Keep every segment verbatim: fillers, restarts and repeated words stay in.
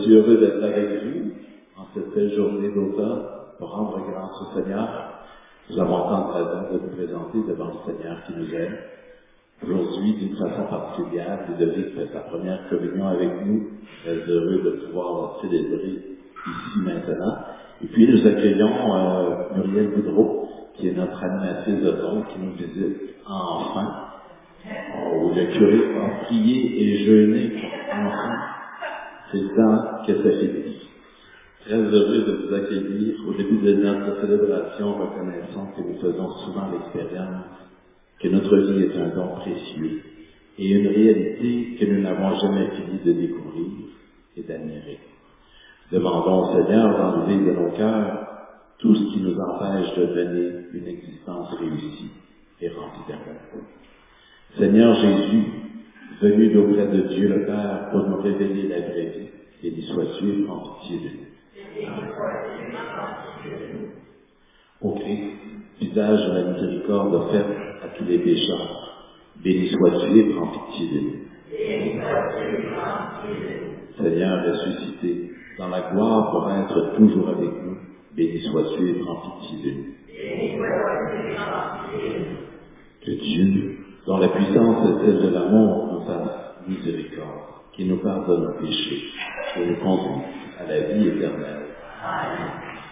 suis heureux d'être avec vous en cette belle journée d'automne pour rendre grâce au Seigneur. Nous avons tant de raisons de nous présenter devant le Seigneur qui nous aime. Aujourd'hui, d'une façon particulière, Ludovic fait sa première communion avec nous. Très heureux de pouvoir la célébrer ici maintenant. Et puis nous accueillons euh, Muriel Boudreau, qui est notre animatrice de don, qui nous visite enfin. Oh, le curé a prié et jeûné pour enfants. C'est le temps que ça finisse. Très heureux de vous accueillir au début de notre célébration, reconnaissant que nous faisons souvent l'expérience que notre vie est un don précieux et une réalité que nous n'avons jamais fini de découvrir et d'admirer. Demandons au Seigneur d'enlever de nos cœurs tout ce qui nous empêche de mener une existence réussie et remplie d'amour. Seigneur Jésus, venu d'auprès de Dieu le Père pour nous révéler la vraie vie, béni sois-tu et prends pitié de nous. Ô Christ, visage de la miséricorde offerte à tous les pécheurs, béni sois-tu et prends pitié de nous. Seigneur ressuscité, dans la gloire pour être toujours avec nous, béni sois-tu et prends pitié de nous. Que Dieu, dont la puissance est celle de l'amour, nous fasse miséricorde, qui nous pardonne nos péchés et nous conduise à la vie éternelle. Amen.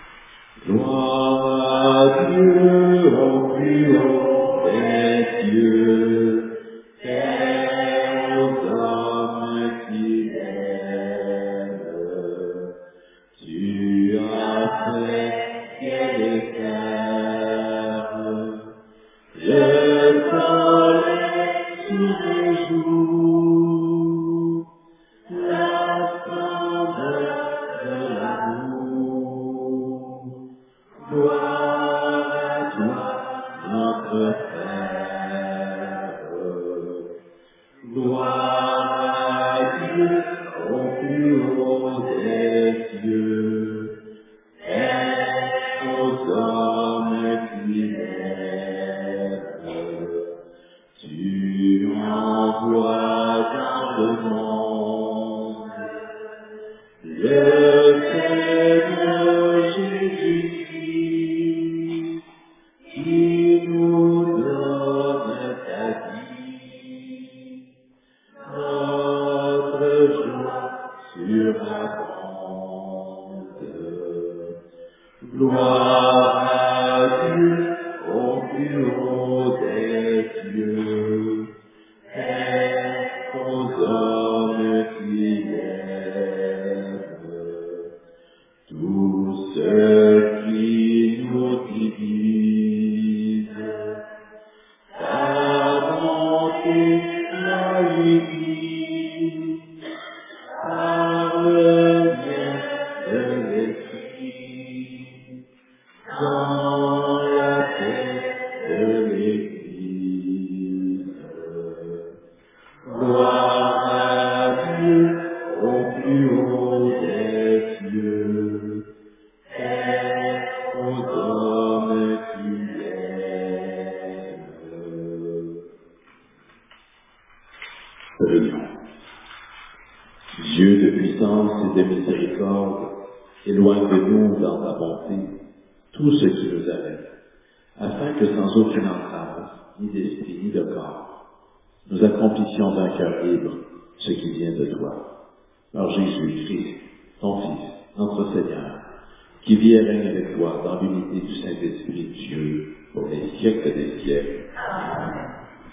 Gloire à Dieu au plus haut des cieux, paix aux hommes qui l'aiment. Tu as fait ciel et terre, le soleil sous les jours, la splendeur de l'amour. Gloire à toi, notre Père. Gloire à Dieu au plus haut des cieux, et aux hommes qui l'aiment. Tu envoies dans le monde le Seigneur Jésus, qui nous donne ta vie, notre joie surabonde. Gloire à Dieu au plus haut des cieux, et aux hommes qui l'aiment. Tous ceux qui nous divisent, ta bonté la unit, par le bien de l'esprit, dans la paix de l'Église. Gloire à Dieu au plus haut des cieux, et aux hommes qui l'aiment. Prions. Dieu de puissance et de miséricorde, éloigne de nous dans ta bonté tout ce qui nous arrête, afin que sans aucune entrave, ni d'esprit ni de corps, nous accomplissions d'un cœur libre ce qui vient de toi. Par Jésus-Christ, ton Fils, notre Seigneur, qui vit et règne avec toi dans l'unité du Saint-Esprit Dieu pour les siècles des siècles. Amen.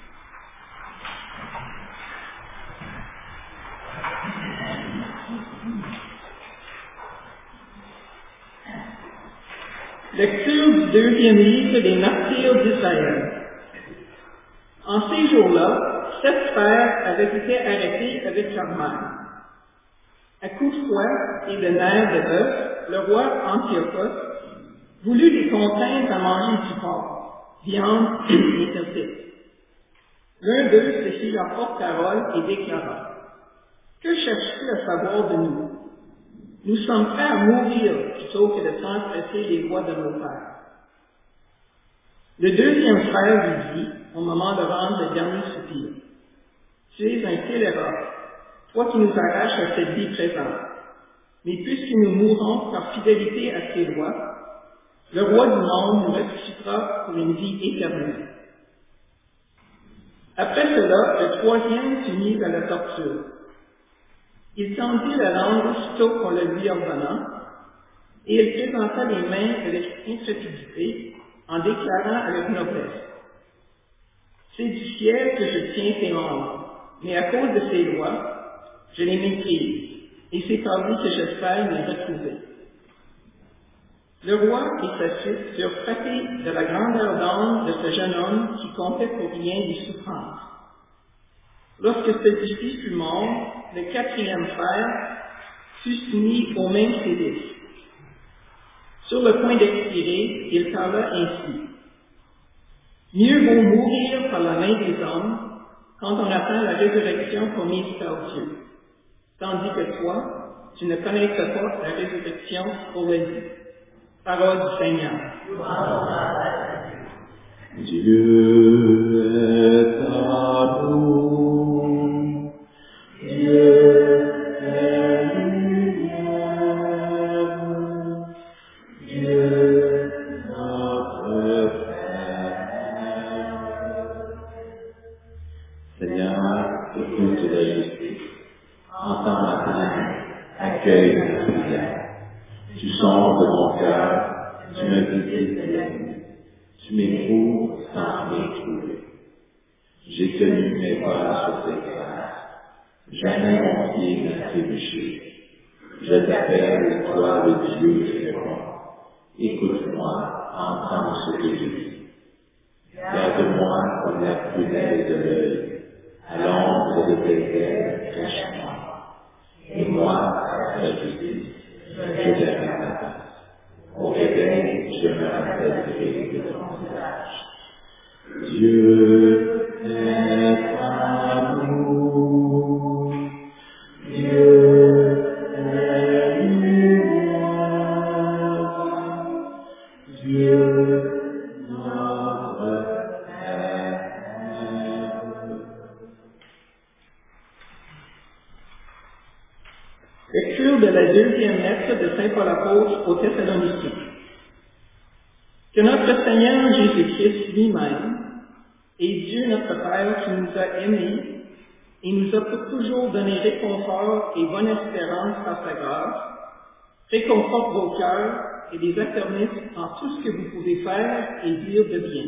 Lecture du deuxième livre des martyrs d'Israël. En ces jours-là, sept frères avaient été arrêtés avec leur mère. À coups de fouet et de nerfs de bœuf, le roi Antiochos voulut les contraindre à manger du porc, viande et topique. L'un d'eux se fit leur porte-parole et déclara: « Que cherches-tu à savoir de nous? Nous sommes prêts à mourir plutôt que de transgresser les voies de nos pères. » Le deuxième frère lui dit, au moment de rendre le dernier soupir: « Tu es un scélérat, toi qui nous arraches à cette vie présente. mais puisque nous mourrons par fidélité à ses lois, le roi du monde nous ressuscitera pour une vie éternelle. Après cela, le troisième fut mis à la torture. Il tendit la langue aussitôt qu'on le lui ordonna, et il présenta les mains avec intrépidité, en déclarant avec noblesse: c'est du ciel que je tiens ces ordres, mais à cause de ces lois, je les méprise, et c'est par lui que j'espère les retrouver. Le roi et sa suite furent frappés de la grandeur d'âme de ce jeune homme qui comptait pour rien des souffrances. Lorsque celui-ci fut mort, le quatrième frère fut soumis au même sévice. Sur le point d'expirer, il parla ainsi: mieux vaut mourir par la main des hommes quand on attend la résurrection promise par Dieu, tandis que toi, tu ne connaîtras pas la résurrection pour la vie. Parole du Seigneur. Dieu est amour, Dieu est lumière, Dieu notre Père. Seigneur, écoute la justice, entends ma plainte, accueille ma prière. Tu sondes mon cœur, tu me visites la nuit, tu m'éprouves sans rien trouver. J'ai tenu mes pas sur tes traces, jamais mon pied n'a trébuché. Je t'appelle, toi le Dieu qui répond. Écoute-moi, entends ce que je dis. Garde-moi comme la prunelle de l'œil, à l'ombre de tes ailes, cache-moi. Et moi, la justice, je verrai ta face. Au réveil, je me rappellerai de ton visage. Dieu est amour, Dieu est lumière, Dieu notre Père. Lecture de la deuxième lettre de Saint Paul apôtre aux Thessaloniciens. Que notre Seigneur Jésus-Christ lui-même, et Dieu notre Père qui nous a aimés et nous a pour toujours donné réconfort et bonne espérance par sa grâce, réconforte vos cœurs et les affermisse en tout ce que vous pouvez faire et dire de bien.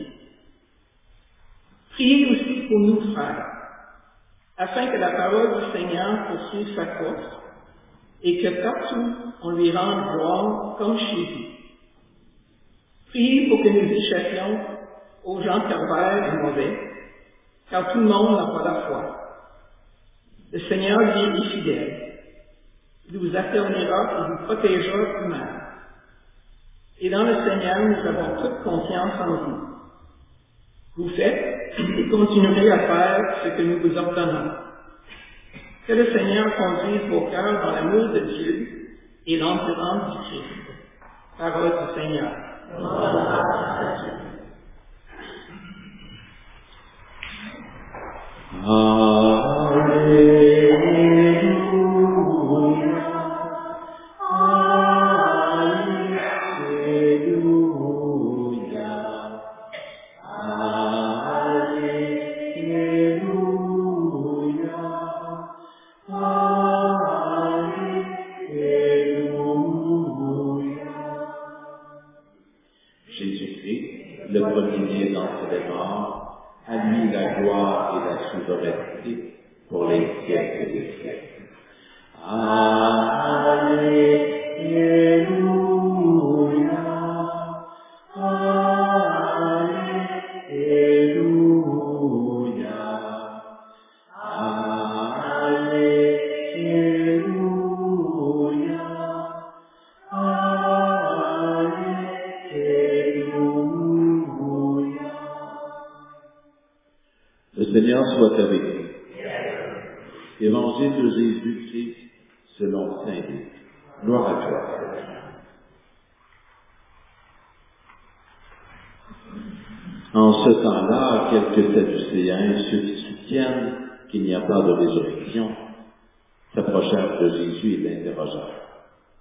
Priez aussi pour nous, frères, afin que la parole du Seigneur poursuive sa course, et que partout on lui rende gloire comme chez vous. Priez pour que nous échappions aux gens pervers et mauvais, car tout le monde n'a pas la foi. Le Seigneur lui est fidèle. Il vous affirmera et vous protégera du mal. Et dans le Seigneur, nous avons toute confiance en vous. Vous faites et continuerez à faire ce que nous vous ordonnons. Que le Seigneur conduise vos cœurs dans l'amour de Dieu et l'endurance du Christ. Parole du Seigneur. Alléluia, le premier-né d'entre les morts, à lui la gloire et la souveraineté pour les siècles des siècles. Alléluia, Alléluia, Alléluia, Alléluia. Le Seigneur soit avec vous. Évangile de Jésus-Christ selon saint Luc. Gloire à toi, Seigneur. En ce temps-là, quelques Sadducéens, ceux qui soutiennent qu'il n'y a pas de résurrection, s'approchèrent de Jésus et l'interrogèrent.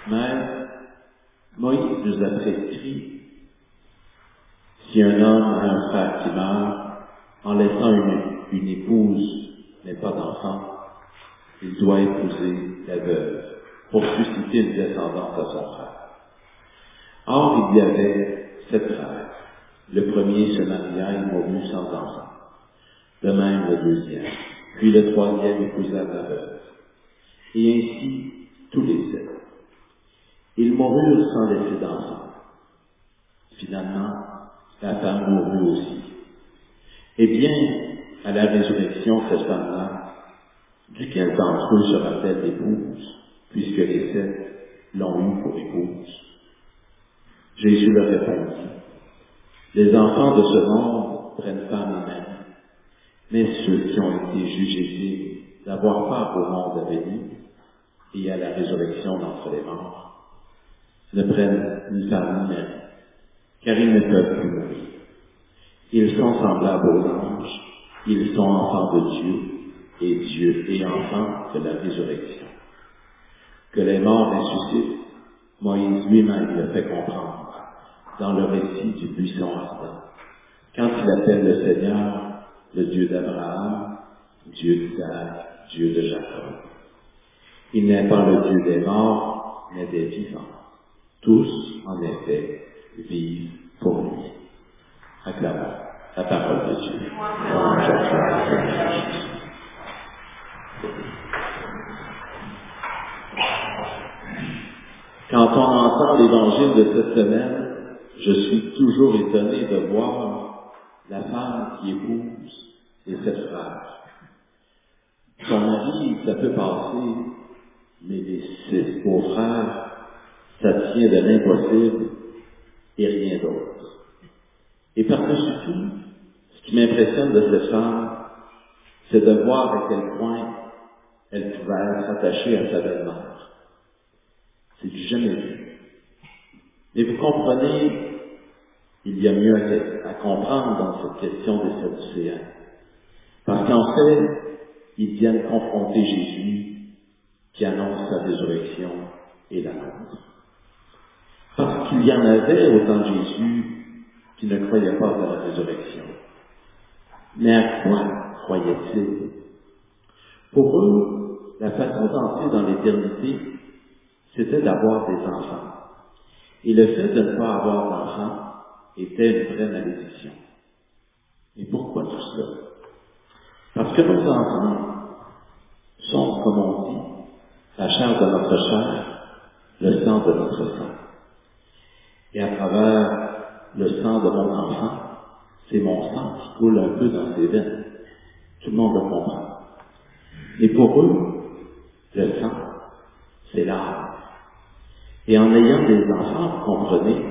Mais Moïse nous a prescrit, si un homme a un frère qui meurt, en laissant une, une épouse, mais pas d'enfant, il doit épouser la veuve pour susciter une descendance à son frère. Or, il y avait sept frères. Le premier se maria et mourut sans enfant. De même le deuxième. Puis le troisième épousa la veuve. Et ainsi, tous les sept. Ils moururent sans laisser d'enfant. Finalement, la femme mourut aussi. Eh bien, à la résurrection, cette femme-là, duquel d'entre eux sera-t-elle l'épouse, puisque les sept l'ont eue pour épouse? Jésus leur répondit, les enfants de ce monde prennent femme et mère, mais ceux qui ont été jugés dignes d'avoir part au monde à venir et à la résurrection d'entre les morts, ne prennent ni femme ni mère, car ils ne peuvent plus mourir. Ils sont semblables aux anges, ils sont enfants de Dieu, et Dieu est enfant de la résurrection. Que les morts ressuscitent, Moïse lui-même le fait comprendre dans le récit du buisson ardent, quand il appelle le Seigneur le Dieu d'Abraham, Dieu d'Isaac, Dieu de Jacob. Il n'est pas le Dieu des morts, mais des vivants. Tous, en effet, vivent pour lui. Acclamons la parole de Dieu. Quand on entend l'évangile de cette semaine, je suis toujours étonné de voir la femme qui épouse les sept frères. Son mari, ça peut passer, mais les six beaux-frères, ça tient de l'impossible et rien d'autre. Et par-dessus tout, ce qui m'impressionne de cette femme, c'est de voir à quel point elle pouvait être attachée à sa belle-mère. C'est du jamais vu. Et vous comprenez, il y a mieux à, à comprendre dans cette question des Sadducéens. Parce qu'en fait, ils viennent confronter Jésus qui annonce sa résurrection et la nôtre. Parce qu'il y en avait au temps de Jésus qui ne croyaient pas à la résurrection. Mais à quoi croyaient-ils? Pour eux, la façon d'entrer dans l'éternité, c'était d'avoir des enfants. Et le fait de ne pas avoir d'enfants était une vraie malédiction. Et pourquoi tout cela? Parce que nos enfants sont, comme on dit, la chair de notre chair, le sang de notre sang. Et à travers le sang de mon enfant, c'est mon sang qui coule un peu dans ses veines. Tout le monde le comprend. Et pour eux, le sang, c'est l'âme. Et en ayant des enfants, vous comprenez,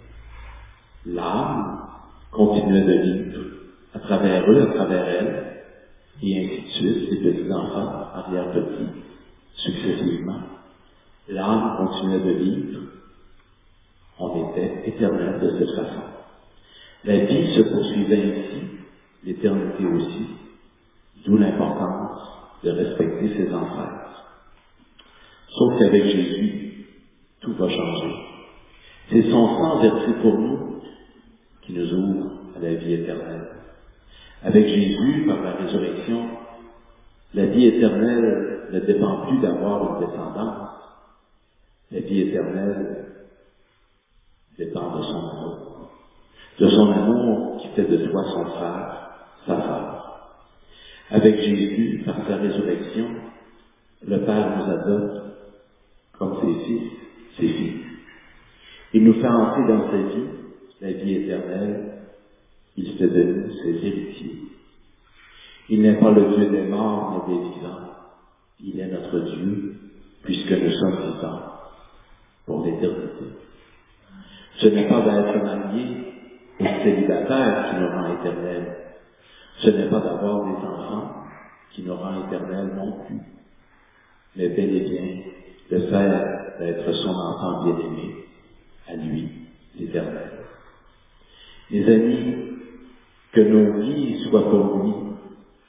l'âme continuait de vivre à travers eux, à travers elle, et ainsi de suite, les petits-enfants, arrière-petits, successivement. L'âme continuait de vivre. On était éternel de cette façon. La vie se poursuivait ainsi, l'éternité aussi, d'où l'importance de respecter ses ancêtres. Sauf qu'avec Jésus, tout va changer. C'est son sang versé pour nous qui nous ouvre à la vie éternelle. Avec Jésus, par la résurrection, la vie éternelle ne dépend plus d'avoir une descendance. La vie éternelle dépend de son amour. De son amour qui fait de toi son frère, sa sœur. Avec Jésus, par sa résurrection, le Père nous adopte comme ses fils, ses filles. Il nous fait entrer dans sa vie, la vie éternelle. Il fait de nous ses héritiers. Il n'est pas le Dieu des morts, mais des vivants. Il est notre Dieu, puisque nous sommes vivants pour l'éternité. Ce n'est pas d'être marié aux célibataires qui nous rend éternels. Ce n'est pas d'avoir des enfants qui nous rend éternels non plus. Mais bel et bien de faire d'être son enfant bien-aimé, à lui, l'éternel. Mes amis, que nos vies soient pour lui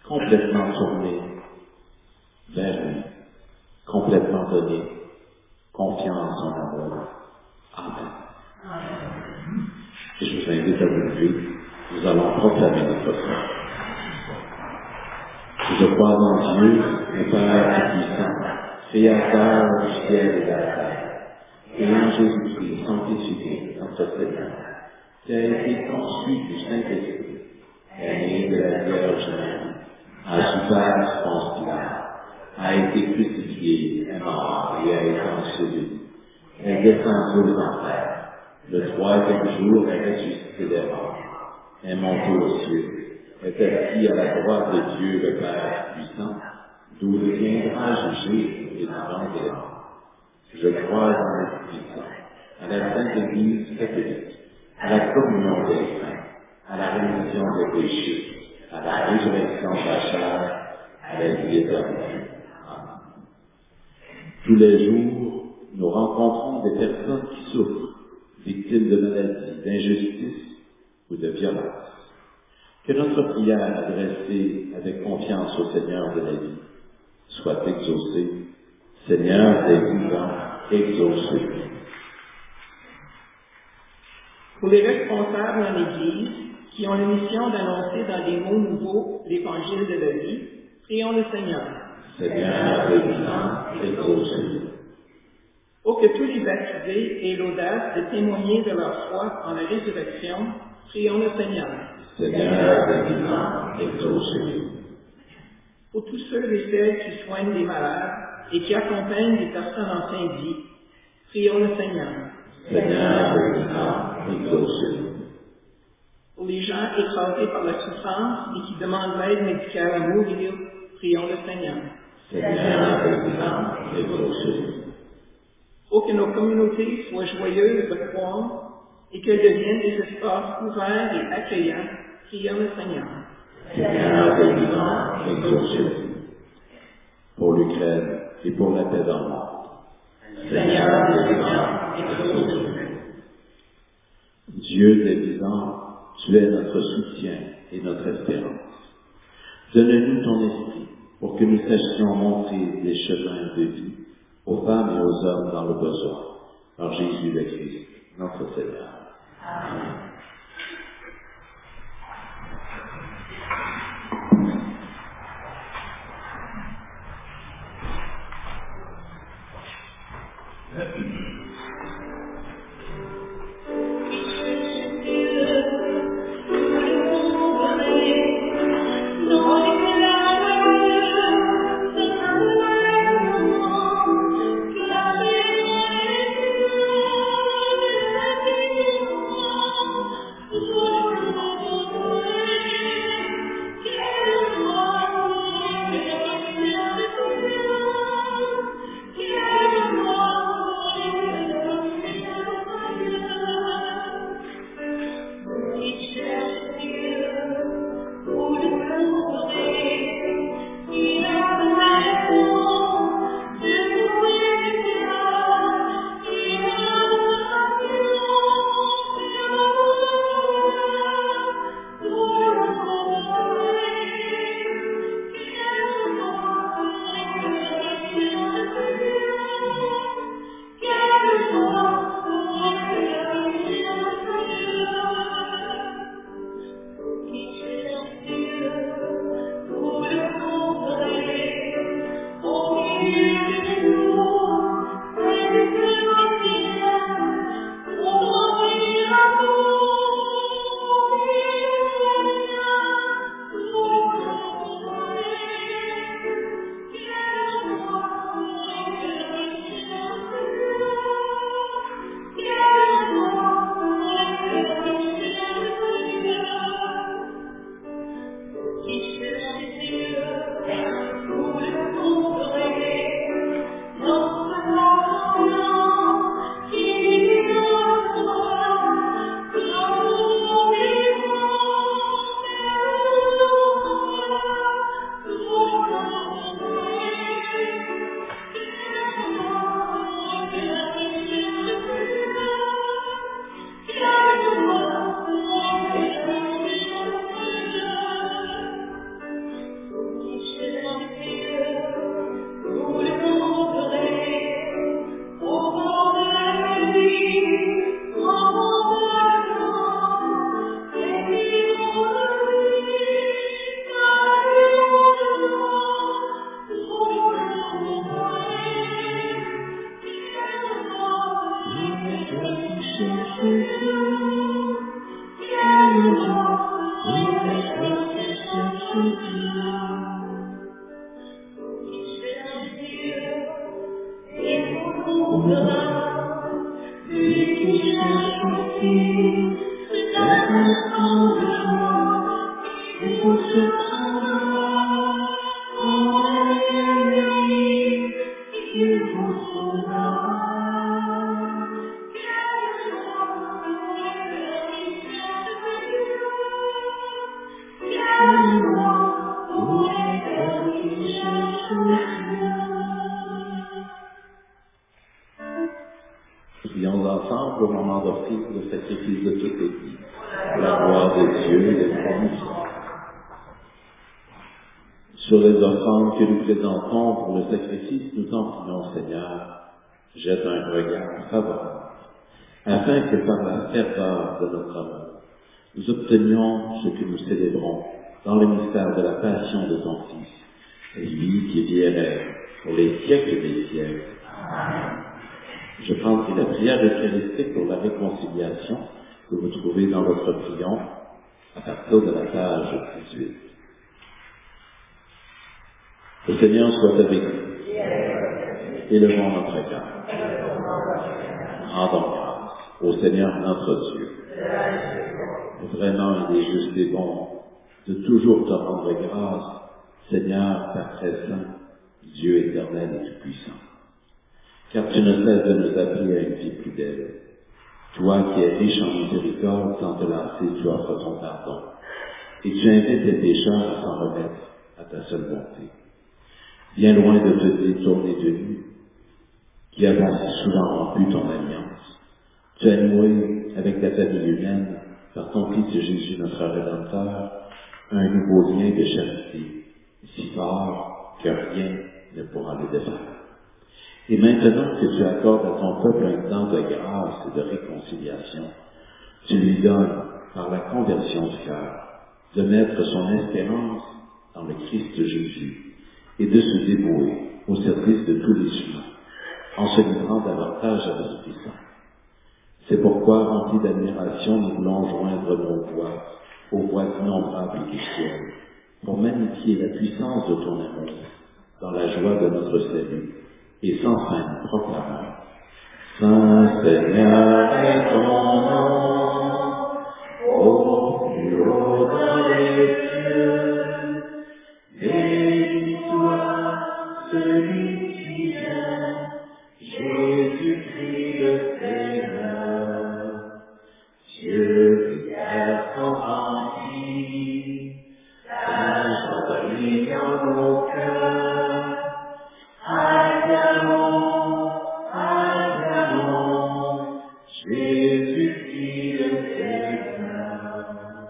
complètement tournées vers lui, complètement données, confiant en son amour. Amen. Et je vous invite à vous lever. Nous allons proclamer notre foi. Je crois en Dieu, le Père Tout-Puissant, Créateur du ciel et de la terre, et en Jésus-Christ, sanctifié, notre Seigneur, qui a été conçu du Saint-Esprit, est né de la Vierge Marie, a souffert Ponce Pilate, a été crucifié, est mort et a été enseveli, est descendu aux enfers, le troisième jour est ressuscité des morts, est monté aux cieux, est assis à la droite de Dieu le Père puissant, d'où il viendra juger les vivants et les morts. Je crois en l'Esprit Saint, à la Sainte Église catholique, à la communion des saints, à la rémission des péchés, à la résurrection de la chair, à la vie éternelle. Amen. Tous les jours, nous rencontrons des personnes qui souffrent, victimes de maladies, d'injustices ou de violences. Que notre prière adressée avec confiance au Seigneur de la vie soit exaucée. Seigneur des vivants, exaucez. Pour les responsables en Église, qui ont la mission d'annoncer dans des mots nouveaux l'Évangile de la vie, prions le Seigneur. Seigneur des vivants, exaucez. Pour que tous les baptisés aient l'audace de témoigner de leur foi en la résurrection, prions le Seigneur. Seigneur des vivants, exaucez. Pour tous ceux et celles qui soignent les malades et qui accompagnent les personnes en fin de vie, prions le Seigneur. Seigneur des vivants, exaucez. Pour les gens écrasés par la souffrance et qui demandent l'aide médicale à mourir, prions le Seigneur. Seigneur des vivants, exaucez. Pour que nos communautés soient joyeuses de croire et qu'elles deviennent des espaces ouverts et accueillants, prions le Seigneur. Seigneur des vivants, exaucez. Pour l'Ukraine et pour la paix dans le monde. Seigneur des vivants, exaucez. Dieu des vivants, tu es notre soutien et notre espérance. Donne-nous ton esprit pour que nous sachions montrer des chemins de vie aux femmes et aux hommes dans le besoin. Par Jésus le Christ, notre Seigneur. Amen. Thank you. Prions ensemble au moment d'offrir le sacrifice de toute l'Église, pour la gloire de Dieu et de l'Église. Sur les offrandes que nous présentons pour le sacrifice, nous t'en prions, Seigneur, jette un regard favorable, afin que par la ferveur de notre amour, nous obtenions ce que nous célébrons dans le mystère de la passion de ton Fils, lui qui vit et règne pour les siècles des siècles. Amen. Je prendrai la prière eucharistique pour la réconciliation que vous trouvez dans votre prion à partir de la page dix-huit. Le Seigneur soit avec vous. Élevons notre cœur. Rendons grâce au Seigneur notre Dieu. Vraiment, il est juste et bon de toujours te rendre grâce, Seigneur, Père très saint, Dieu éternel et tout-puissant. Car tu ne cesses de nous appeler à une vie plus belle. Toi qui es riche en miséricorde, sans te lasser, tu offres ton pardon. Et tu invites les pécheurs à s'en remettre à ta seule bonté. Bien loin de te détourner de nous, qui avons si souvent rompu ton alliance, tu as noué avec ta famille humaine, par ton Fils Jésus notre Rédempteur, un nouveau lien de charité, si fort que rien ne pourra le défaire. Et maintenant que tu accordes à ton peuple un temps de grâce et de réconciliation, tu lui donnes, par la conversion du cœur, de mettre son espérance dans le Christ Jésus et de se dévouer au service de tous les humains, en se livrant davantage à l'Esprit Saint. C'est pourquoi, remplis d'admiration, nous voulons joindre nos voix aux voix innombrables du ciel, pour magnifier la puissance de ton amour dans la joie de notre salut, et sans fin proclamons: Saint Seigneur est ton nom, ô plus haut dans les cieux, béni soit celui qui vient, Jésus-Christ le Seigneur, Dieu qui est son rempli, la joie brille dans nos cœurs. Acclamons, acclamons, Jésus-Christ le Seigneur.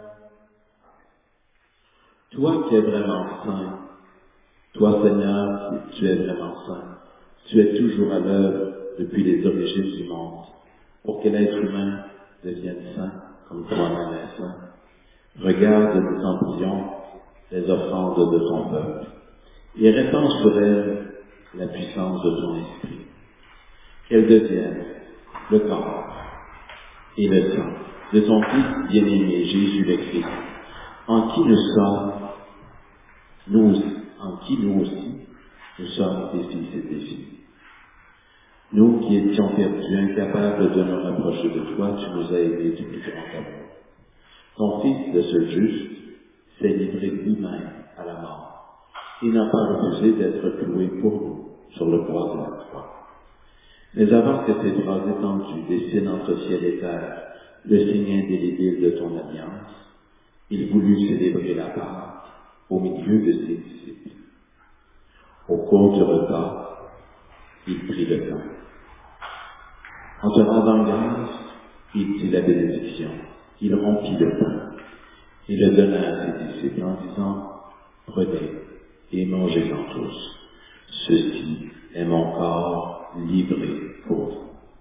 Toi qui es vraiment saint, toi Seigneur, tu es vraiment saint, tu es toujours à l'œuvre depuis les origines du monde, pour que l'être humain devienne saint, comme toi-même es saint. Regarde, nous t'en prions, les offrandes de ton peuple, et répands sur elles la puissance de ton esprit. Qu'elle devienne le corps et le sang de ton Fils bien-aimé, Jésus le Christ, en qui nous sommes, nous, en qui nous aussi, nous sommes tes fils et tes filles. Nous qui étions perdus, incapables de nous rapprocher de toi, tu nous as aidés du plus grand amour. Ton Fils, le seul juste, s'est livré lui-même à la mort. Il n'a pas refusé d'être cloué pour nous sur le bois de la croix. Mais avant que tes bras étendus dessinent entre ciel et terre le signe indélébile de ton alliance, il voulut célébrer la Pâque au milieu de ses disciples. Au cours du repas, il prit le pain. En te rendant grâce, il dit la bénédiction. Il rompit le pain et le donna à ses disciples en disant: Prenez et mangez-en tous. Ceci est mon corps livré pour vous.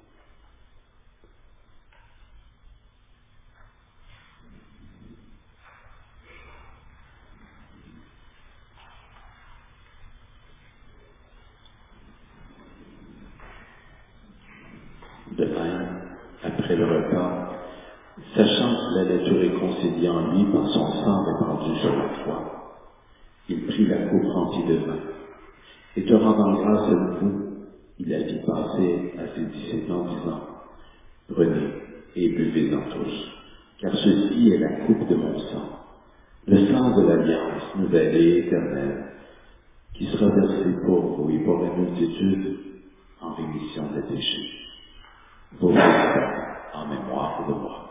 De même, après le repas, sachant qu'il allait tout réconcilier en lui par son sang répandu sur la croix, il prit la coupe remplie de vin, et te rendant grâce à nouveau, il la fit passer à ses disciples en disant: Prenez et buvez-en tous. car ceci est la coupe de mon sang, le sang de l'alliance nouvelle et éternelle, qui sera versé pour vous et pour la multitude en rémission des péchés. Vous faites en mémoire de moi.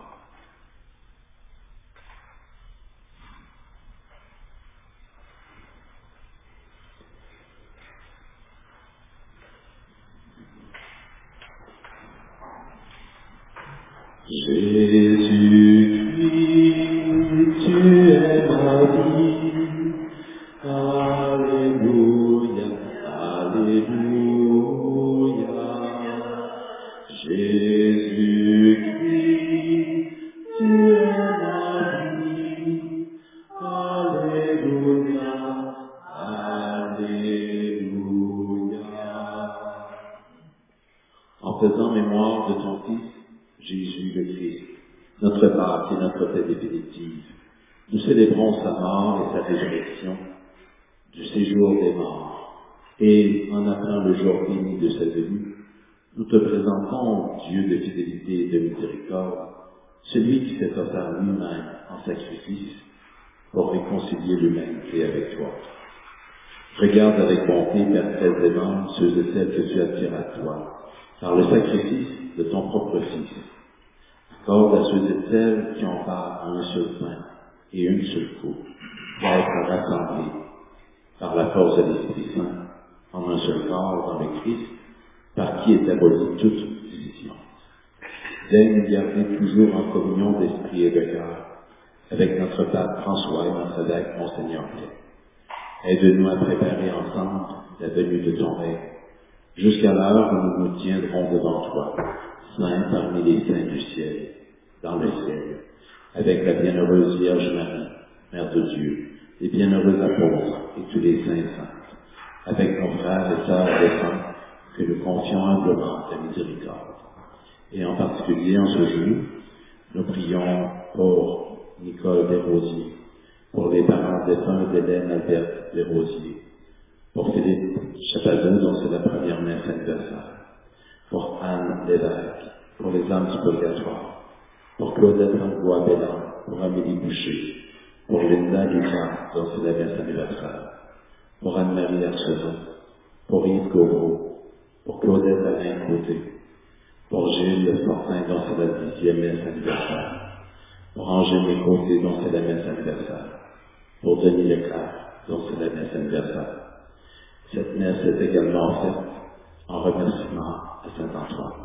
Jésus-Christ, tu es ma vie. Alléluia, Alléluia. Jésus-Christ, tu es ma vie. Alléluia, Alléluia. En faisant mémoire de ton Fils, Jésus le Christ, notre Pâque et notre paix définitive, nous célébrons sa mort et sa résurrection du séjour des morts. Et en appelant le jour béni de sa venue, nous te présentons, Dieu de fidélité et de miséricorde, celui qui s'est offert lui-même en sacrifice pour réconcilier l'humanité avec toi. Regarde avec bonté, Père très aimant, ceux et celles que tu attires à toi, par le sacrifice de ton propre Fils. Accorde à ceux et celles qui ont part à un seul pain et une seule coupe, d'être rassemblés par la force de l'Esprit Saint en un seul corps dans le Christ, par qui est abolie toute division. Daigne garder toujours en communion d'esprit et de cœur avec notre Pape François et notre évêque Monseigneur Blais. Aide-nous à préparer ensemble la venue de ton règne, jusqu'à l'heure où nous nous tiendrons devant toi, saints parmi les saints du ciel, dans le ciel, avec la bienheureuse Vierge Marie, Mère de Dieu, les bienheureux apôtres et tous les saints et saintes, avec nos frères et sœurs défunts, que nous confions humblement ta miséricorde. Et en particulier en ce jour, nous prions pour Nicole Desrosiers, pour les parents défunts d'Hélène Alberte Desrosiers, pour Philippe Chapadot, dont c'est la première messe anniversaire, pour Anne Lévesque, pour les âmes du purgatoire, pour Claudette Langlois-Bellan, pour Amélie Boucher, pour Linda Lucas, dont c'est la messe anniversaire, pour Anne-Marie Archevin, pour Yves Gauvreau, pour Claudette Alain Côté, pour Gilles Fortin, dont c'est la dixième messe anniversaire, pour Angélique Côté, dont c'est la messe anniversaire, pour Denis Leclerc, dont c'est la messe anniversaire. Cette messe est également faite en remerciement à Saint-Antoine.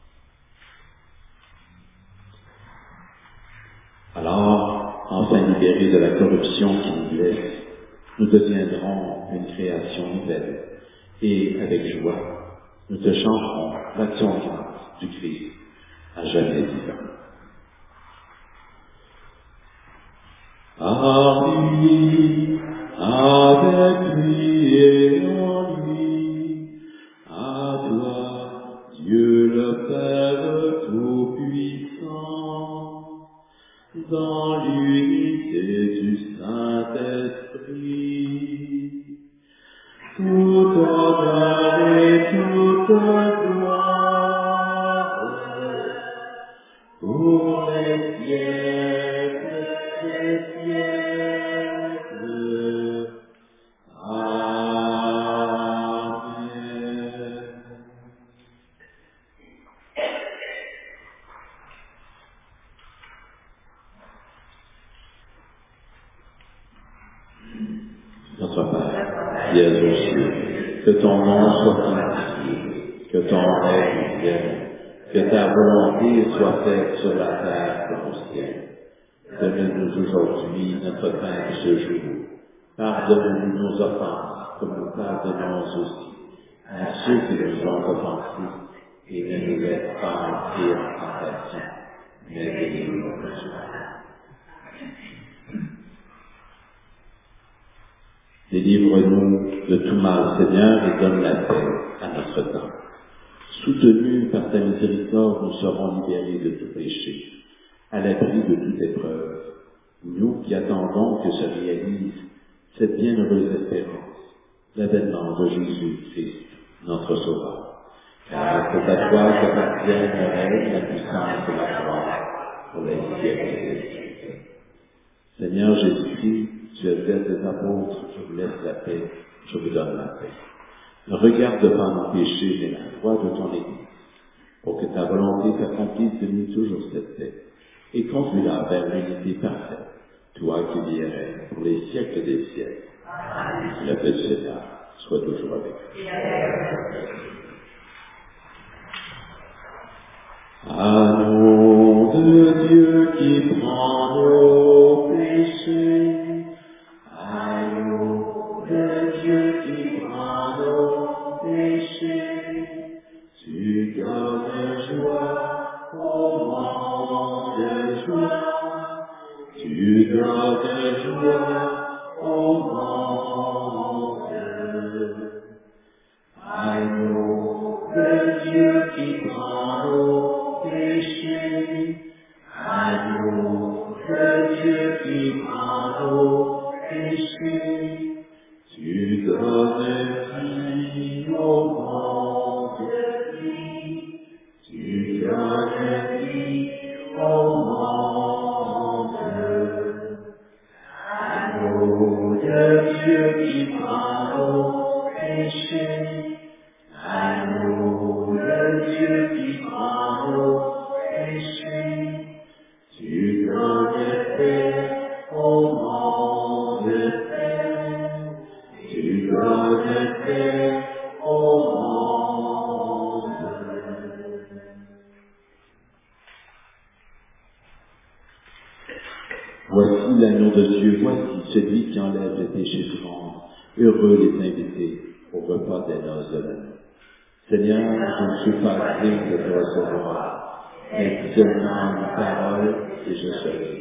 Alors, enfin libérés de la corruption qui nous blesse, nous deviendrons une création nouvelle, et avec joie, nous te chanterons l'action de grâce du Christ à jamais vivant. À lui, avec lui et en lui, à toi, Dieu le Père Tout-Puissant, dans l'unité du Saint-Esprit, tout honneur et toute gloire, pour les siècles des siècles. Amen. Notre Père, qui es aux cieux, que ton nom soit sanctifié, que ton règne vienne, que ta volonté soit faite sur la terre comme au ciel. Donne-nous aujourd'hui notre pain de ce jour. Pardonne-nous nos offenses, comme nous pardonnons aussi à ceux qui nous ont offensés, et ne nous laisse pas entrer en tentation, mais délivre-nous du mal. Délivre-nous de tout mal, Seigneur, et donne la paix à notre temps. Soutenus par ta miséricorde, nous serons libérés de tout péché, à l'abri de toute épreuve. Nous qui attendons que se réalise cette bienheureuse espérance, l'avènement de Jésus-Christ, notre Sauveur. Car c'est à toi qu'appartiennent le règne, la puissance et la gloire, pour les siècles des siècles. Seigneur Jésus-Christ, tu as dit à tes apôtres, je vous laisse la paix, je vous donne la paix. Ne regarde pas nos péchés, mais la foi de ton Église, pour que ta volonté s'accomplisse de nous toujours cette paix, et conduis-la vers l'unité parfaite, toi qui vierais pour les siècles des siècles. La paix du Seigneur soit toujours avec vous. À nom de Dieu qui prend nos péchés, à nom de Dieu qui prend nos péchés, tu donnes joie au monde, joie, tu donnes joie au monde. À nom de Dieu qui prend nos péchés, à nom de Dieu qui prend nos péchés, tu donnes vie au monde, vie, tu donnes vie au monde. À nom de Dieu qui prend nos péchés, à nom de Dieu qui prend nos péchés, tu donnes paix au monde, paix, tu donnes paix au monde. Voici l'agneau de Dieu, voici celui qui enlève le péché du monde. Heureux les invités au repas des noces de l'agneau. Seigneur, je ne suis pas digne de te recevoir, mais seulement une parole et je serai.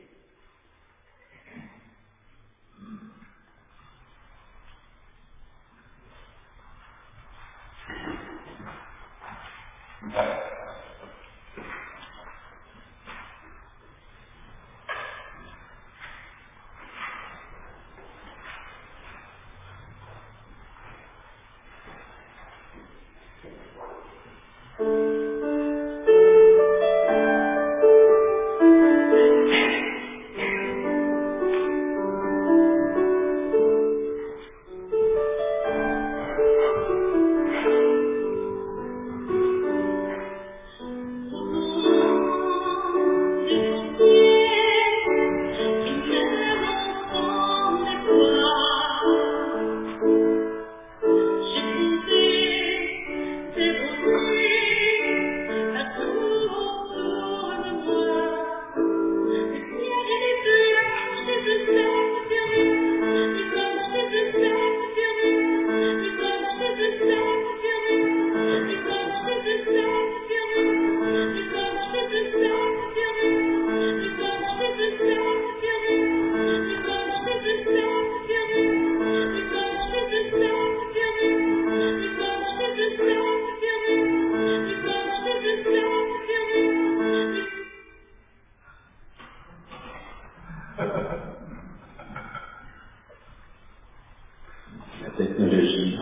La technologie.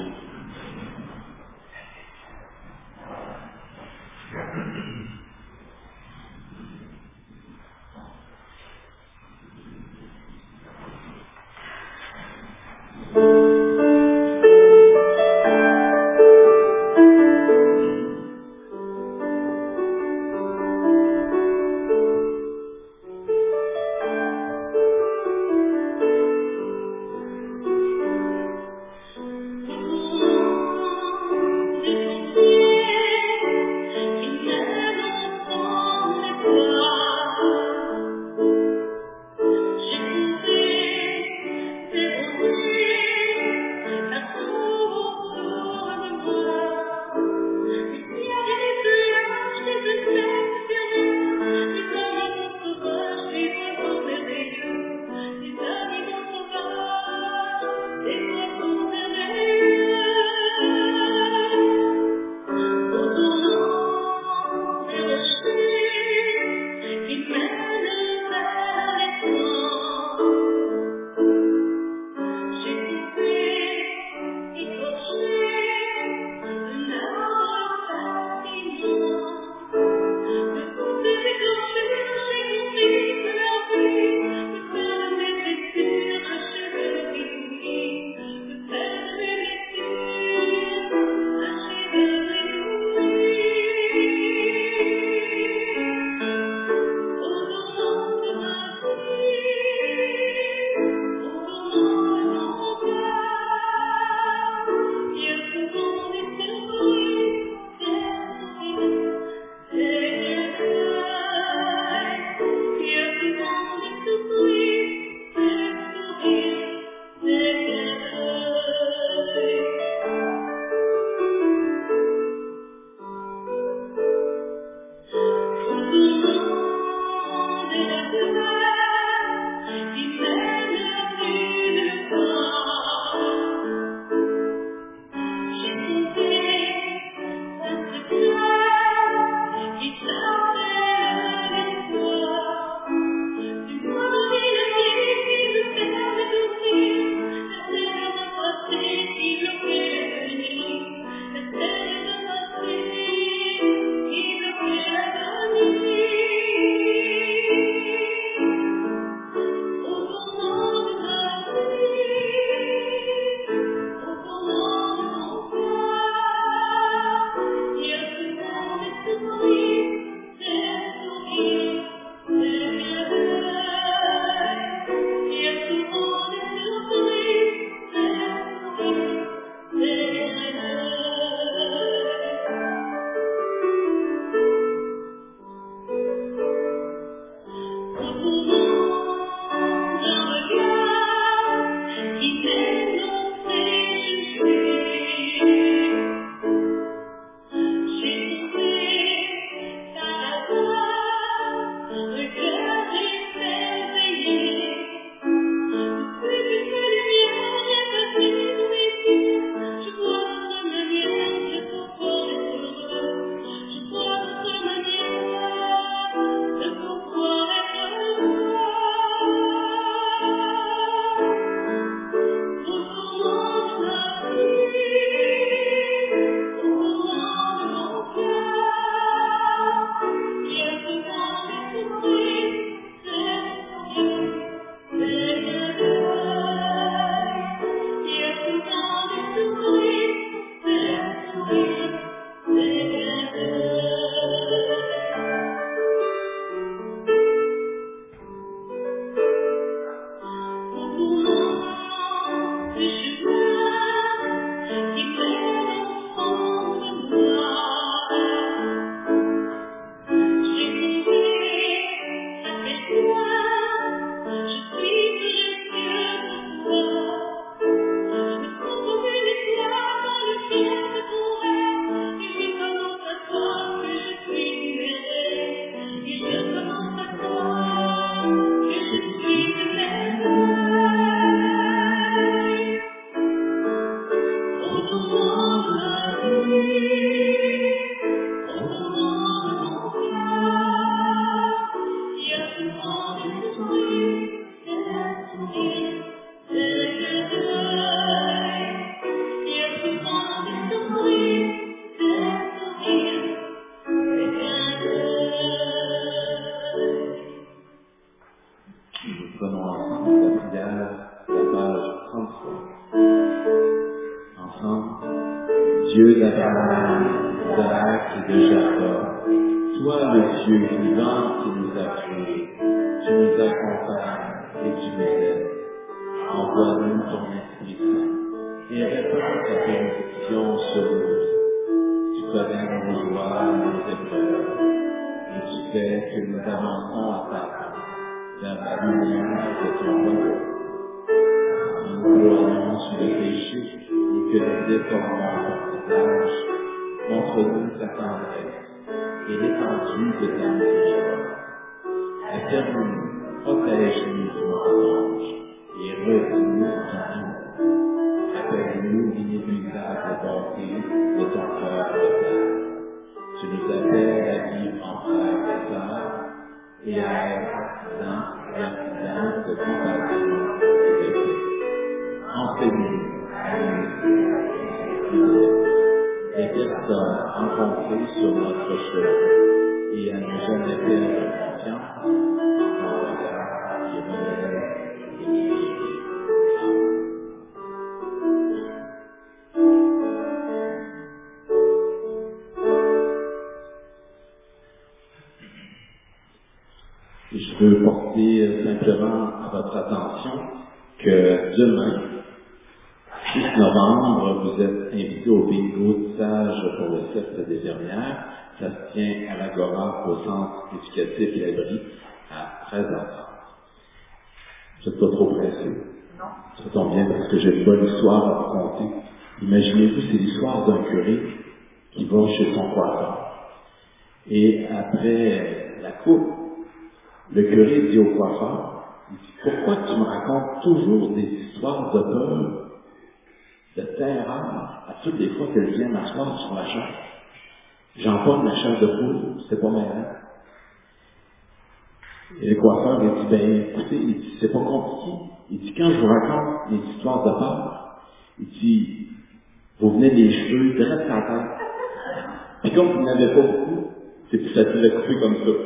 J'ai trouvé, c'est Nous prenons ensemble la prière, la page trente-trois. Ensemble, Dieu d'Abraham, d'Isaac et de Jacob, toi le Dieu vivant qui nous a créés, tu nous accompagnes et tu nous aides. Envoie-nous ton Esprit Saint et répands ta bénédiction sur nous. Tu connais nos joies et nos épreuves, et tu sais que nous avançons à ta main vers la lumière de ton royaume. Nous croyons sur le péché et que nous déformons ton visage contre nous ta tendresse et l'étendue de ta miséricorde. Affirme-nous, protège-nous du mensonge et redis-nous ton amour. Appelle-nous l'inéluctable bonté de ton cœur total. Tu nous appelles à vivre en frères et sœurs et à être artisans et artisans de compassion et de paix. Enseigne-nous à nous les personnes rencontrées sur notre chemin et à ne jamais perdre confiance en ton regard qui relève et qui guérit. Et je veux porter simplement à votre attention que demain, six novembre, vous êtes invité au bingo de sage pour le cercle des dernières. Ça se tient à l'Agora au centre éducatif Labrie à treize heures trente. Vous n'êtes pas trop pressé? Non. Ça tombe bien parce que j'ai une bonne histoire à vous conter. Imaginez-vous, c'est l'histoire d'un curé qui va chez son coiffeur. Et après la coupe, le curé dit au coiffeur, il dit, pourquoi tu me racontes toujours des histoires de peur, de terreur, à toutes les fois que je viens m'asseoir sur la chaise? J'emporte ma chaise de poule, c'est pas malin. Et le coiffeur, il dit, ben, écoutez, il dit, c'est pas compliqué. Il dit, quand je vous raconte des histoires de peur, il dit, vous venez les cheveux direct sur la tête. Puis comme vous n'avez pas beaucoup, c'est plus facile à couper comme ça.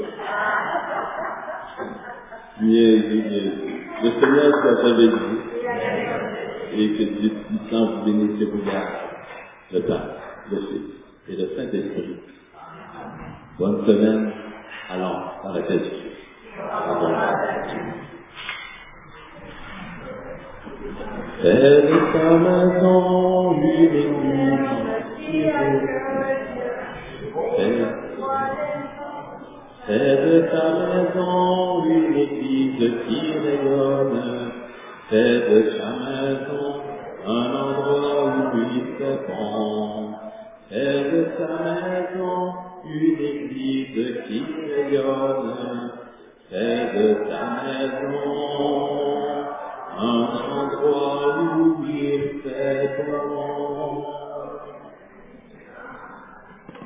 Mais, le Seigneur soit avec vous. Et que Dieu puissant vous bénisse et vous garde. Le Père, le Fils et le Saint-Esprit. Bonne semaine. Allons dans la paix du Christ. Fais de ta maison une église qui Fais de ta maison une église qui rayonne. Fais de ta maison un endroit où il fait bon. Fais de ta maison une église qui rayonne. Fais de ta maison un endroit où il fait bon.